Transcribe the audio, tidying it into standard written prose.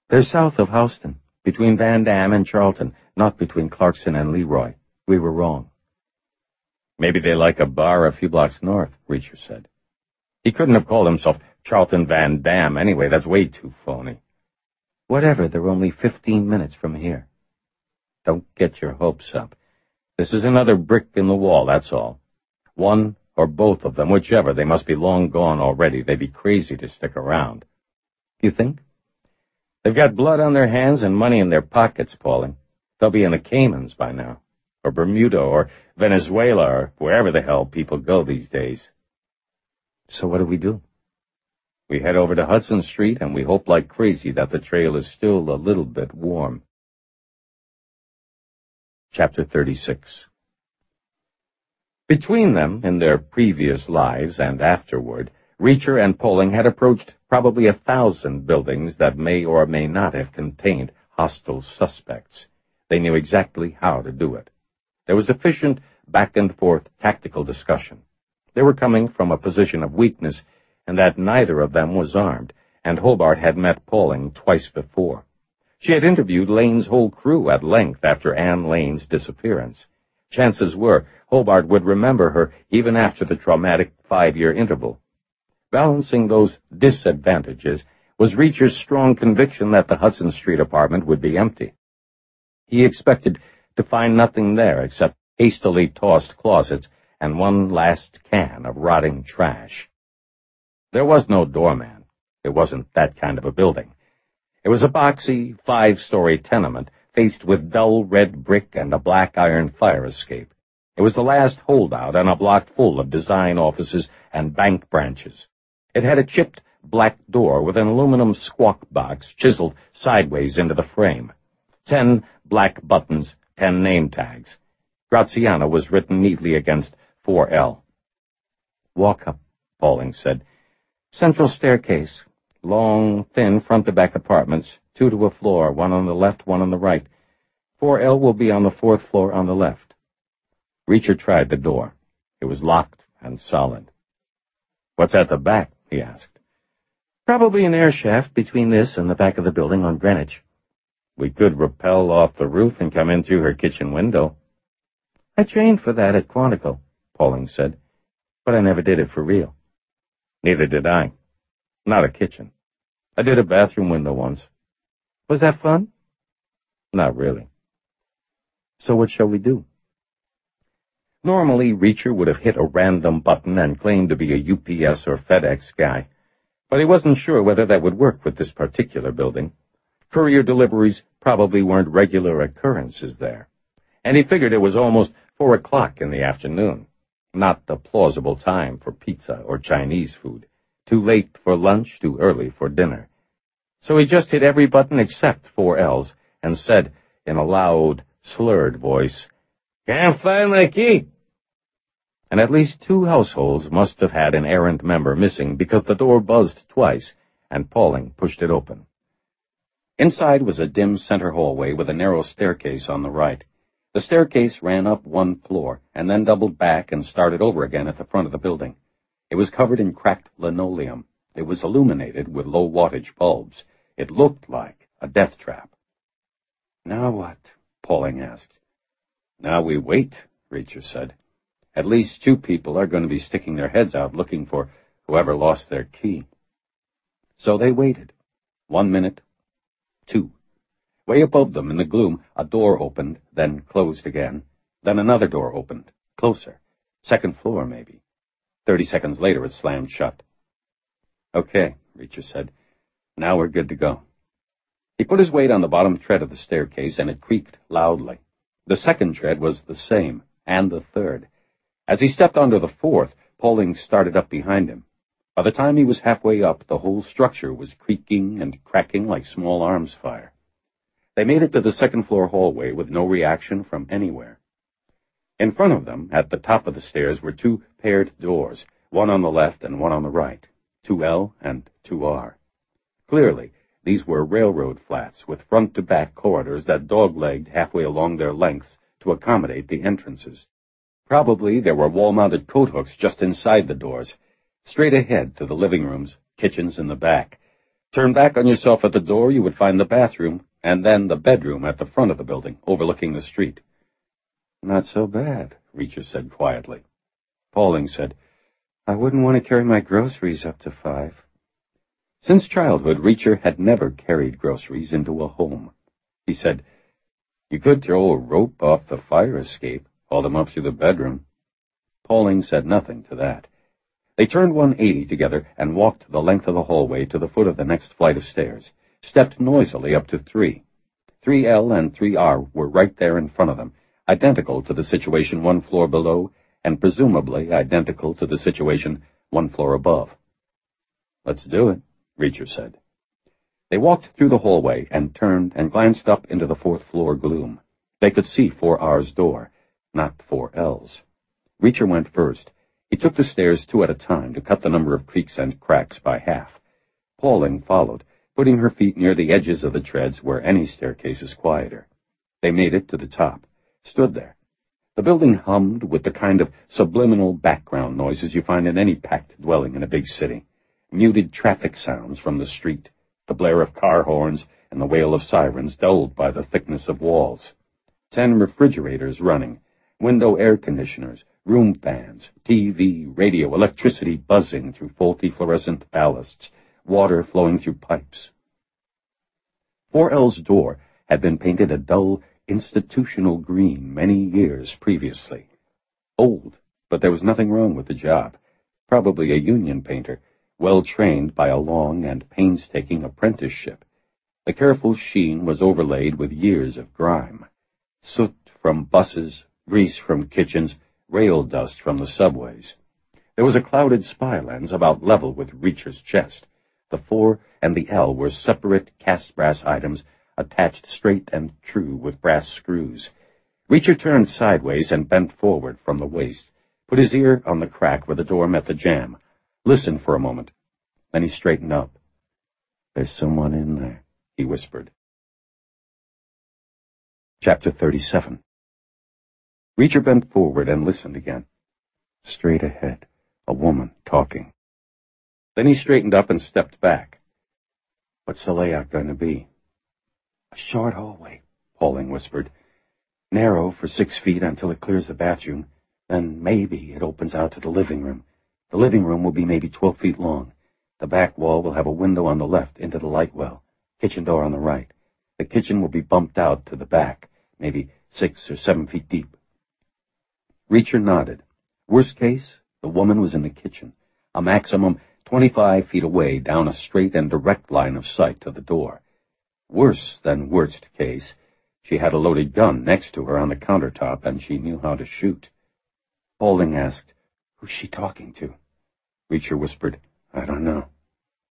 They're south of Houston, between Van Dam and Charlton, not between Clarkson and Leroy. We were wrong. Maybe they like a bar a few blocks north, Reacher said. He couldn't have called himself Charlton Van Dam anyway. That's way too phony. Whatever, they're only 15 minutes from here. Don't get your hopes up. This is another brick in the wall, that's all. One or both of them, whichever, they must be long gone already. They'd be crazy to stick around. You think? They've got blood on their hands and money in their pockets, Pauling. They'll be in the Caymans by now, or Bermuda, or Venezuela, or wherever the hell people go these days. So what do? We head over to Hudson Street, and we hope like crazy that the trail is still a little bit warm. Chapter 36. Between them, in their previous lives and afterward, Reacher and Pauling had approached probably 1,000 buildings that may or may not have contained hostile suspects. They knew exactly how to do it. There was efficient back-and-forth tactical discussion. They were coming from a position of weakness, and that neither of them was armed, and Hobart had met Pauling twice before. She had interviewed Lane's whole crew at length after Anne Lane's disappearance. Chances were Hobart would remember her even after the traumatic 5-year interval. Balancing those disadvantages was Reacher's strong conviction that the Hudson Street apartment would be empty. He expected to find nothing there except hastily tossed closets and one last can of rotting trash. There was no doorman. It wasn't that kind of a building. It was a boxy, 5-story tenement faced with dull red brick and a black iron fire escape. It was the last holdout on a block full of design offices and bank branches. It had a chipped black door with an aluminum squawk box chiseled sideways into the frame. 10 black buttons, 10 name tags. Graziano was written neatly against 4L. Walk up, Pauling said. Central staircase. Long, thin, front-to-back apartments, 2 to a floor, 1 on the left, 1 on the right. 4L will be on the 4th floor on the left. Reacher tried the door. It was locked and solid. What's at the back? He asked. Probably an air shaft between this and the back of the building on Greenwich. We could rappel off the roof and come in through her kitchen window. I trained for that at Quantico, Pauling said, but I never did it for real. Neither did I. Not a kitchen. I did a bathroom window once. Was that fun? Not really. So what shall we do? Normally, Reacher would have hit a random button and claimed to be a UPS or FedEx guy, but he wasn't sure whether that would work with this particular building. Courier deliveries probably weren't regular occurrences there, and he figured it was almost 4 o'clock in the afternoon, not a plausible time for pizza or Chinese food, too late for lunch, too early for dinner. So he just hit every button except 4L's and said in a loud, slurred voice, "Can't find my key." And at least 2 households must have had an errant member missing because the door buzzed twice, and Pauling pushed it open. Inside was a dim center hallway with a narrow staircase on the right. The staircase ran up 1 floor and then doubled back and started over again at the front of the building. It was covered in cracked linoleum. It was illuminated with low-wattage bulbs. It looked like a death trap. "Now what?" Pauling asked. "Now we wait," Reacher said. "At least 2 people are going to be sticking their heads out looking for whoever lost their key." So they waited. 1 minute. 2. Way above them in the gloom, a door opened, then closed again. Then another door opened, closer. 2nd floor, maybe. 30 seconds later, it slammed shut. "Okay," Reacher said. "Now we're good to go." He put his weight on the bottom tread of the staircase, and it creaked loudly. The 2nd tread was the same, and the 3rd. As he stepped onto the 4th, Pauling started up behind him. By the time he was halfway up, the whole structure was creaking and cracking like small arms fire. They made it to the 2nd-floor hallway with no reaction from anywhere. In front of them, at the top of the stairs, were 2 paired doors, one on the left and one on the right, 2L and 2R. Clearly, these were railroad flats with front-to-back corridors that dog-legged halfway along their lengths to accommodate the entrances. Probably there were wall-mounted coat hooks just inside the doors, straight ahead to the living rooms, kitchens in the back. Turn back on yourself at the door, you would find the bathroom, and then the bedroom at the front of the building, overlooking the street. Not so bad, Reacher said quietly. Pauling said, I wouldn't want to carry my groceries up to 5. Since childhood, Reacher had never carried groceries into a home. He said, You could throw a rope off the fire escape, haul them up through the bedroom. Pauling said nothing to that. They turned 180 together and walked the length of the hallway to the foot of the next flight of stairs, stepped noisily up to 3. 3L and 3R were right there in front of them, identical to the situation 1 floor below, and presumably identical to the situation 1 floor above. Let's do it, Reacher said. They walked through the hallway and turned and glanced up into the 4th floor gloom. They could see 4R's door, not 4L's. Reacher went first. He took the stairs 2 at a time to cut the number of creaks and cracks by half. Pauling followed, putting her feet near the edges of the treads where any staircase is quieter. They made it to the top, stood there. The building hummed with the kind of subliminal background noises you find in any packed dwelling in a big city. Muted traffic sounds from the street, the blare of car horns and the wail of sirens dulled by the thickness of walls. 10 refrigerators running, window air conditioners, room fans, TV, radio, electricity buzzing through faulty fluorescent ballasts, water flowing through pipes. 4L's door had been painted a dull, institutional green many years previously. Old, but there was nothing wrong with the job. Probably a union painter, well trained by a long and painstaking apprenticeship. The careful sheen was overlaid with years of grime. Soot from buses, grease from kitchens, rail dust from the subways. There was a clouded spy lens about level with Reacher's chest. The 4 and the L were separate cast brass items attached straight and true with brass screws. Reacher turned sideways and bent forward from the waist, put his ear on the crack where the door met the jamb, listened for a moment. Then he straightened up. There's someone in there, he whispered. Chapter 37. Reacher bent forward and listened again. Straight ahead, a woman talking. Then he straightened up and stepped back. What's the layout going to be? A short hallway, Pauling whispered. Narrow for 6 feet until it clears the bathroom. Then maybe it opens out to the living room. The living room will be maybe 12 feet long. The back wall will have a window on the left into the light well. Kitchen door on the right. The kitchen will be bumped out to the back, maybe 6 or 7 feet deep. Reacher nodded. Worst case, the woman was in the kitchen, a maximum 25 feet away down a straight and direct line of sight to the door. Worse than worst case, she had a loaded gun next to her on the countertop and she knew how to shoot. Pauling asked, Who's she talking to? Reacher whispered, I don't know.